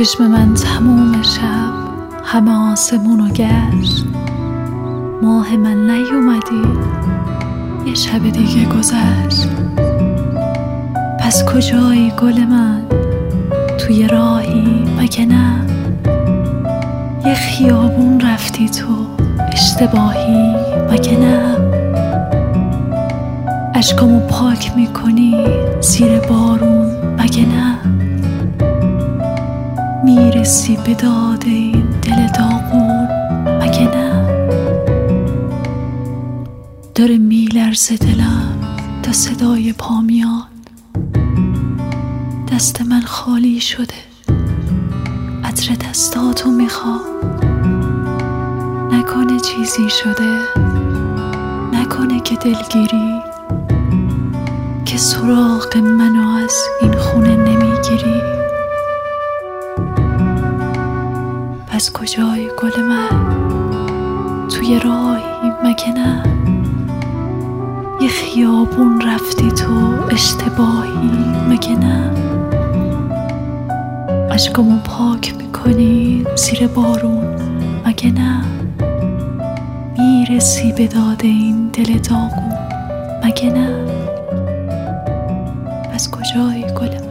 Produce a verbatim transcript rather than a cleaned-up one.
چشم من تموم شب همه آسمونو گشت، ماه من نیومدی، یه شب دیگه گذشت. پس کجایی گل من؟ توی راهی مگه نه؟ یه خیابون رفتی تو اشتباهی مگه نه؟ اشکامو پاک میکنی زیر بارون مگه نه؟ میرسی به داد این دل داغون مگه نه؟ داره میلرزه دلم تا صدای پا میاد، دست من خالی شده عطر دستاتو میخواد. نکنه چیزی شده، نکنه که دلگیری، که سراغ منو از این خونه نمیگیری. پس کجای گل من؟ توی راهی مگه نه؟ یه خیابون رفتی تو اشتباهی مگه نه؟ اشکامو پاک میکنی زیر بارون مگه نه؟ میرسی به داد این دل داغون مگه نه؟ پس کجای گل من؟